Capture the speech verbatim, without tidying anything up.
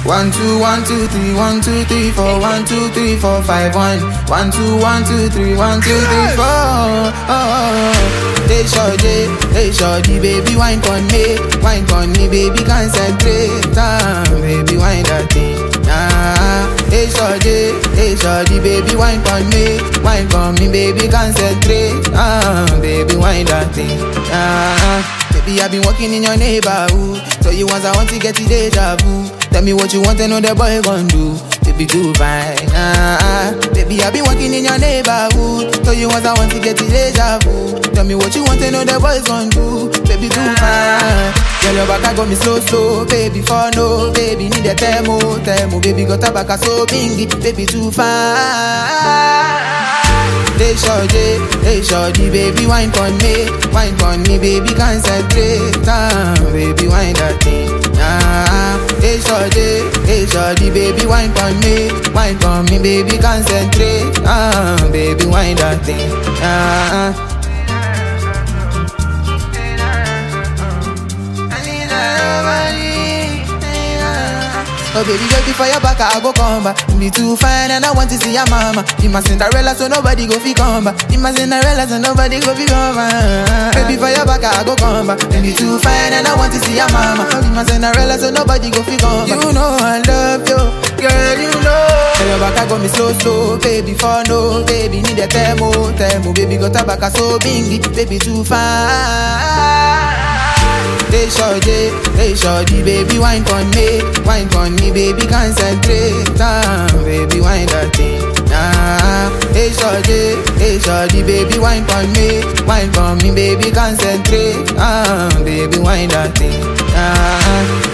One two one two three one two three four one two three four five one one two one two three one two three four. Hey shorty, hey shorty, baby wine on me, wine on me, baby concentrate, ah, baby wine that thing, ah. Hey shorty, hey shorty, baby wine on me, wine on me, baby concentrate, ah, baby wine that thing, ah. Baby, I've been working in your neighborhood, so you want I want to get the deja vu. Tell me what you want and know the boy gon' do. Baby, do fine, ah. Baby, I've been working in your neighborhood, so you want I want to get the deja vu. Tell me what you want and know the boys gon' do. Baby, do fine. Girl, your back got me slow, slow. Baby, for no, baby, need a thermo, thermo. Baby, got a back so bingy. Baby, do fine. Hey shorty, hey shorty, baby wine on me, wine on me, baby concentrate, ah, baby wine that thing, ah. Hey shorty, hey shorty, baby wine on me, wine on me, baby concentrate, ah, baby wine that thing, ah. Oh baby, girl, before your back, I go come back. You be too fine and I want to see your mama. You my Cinderella, so nobody go fi come back. You my Cinderella, so nobody go fi come back. Baby, for your back, I go come back. You be too fine and I want to see your mama. You my Cinderella, so nobody go fi come back. You know I love you, girl, you know. Tell your back, I got me slow, slow. Baby, for no, baby, need a thermo, thermo. Baby, got a back so bingy. Baby, too fine. Hey shorty, hey shorty, baby wine on me, wine on me, baby concentrate, ah, baby wine that thing, ah. Hey shorty, hey shorty, baby wine on me, wine on me, baby concentrate, ah, baby wine that thing, ah.